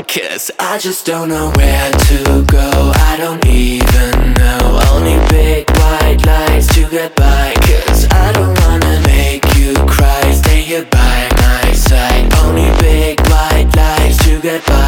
'cause I just don't know where to go. I don't even know. Only big white lies to get by, 'cause I don't wanna make you cry. Stay here by my side. Only big white lies to get by.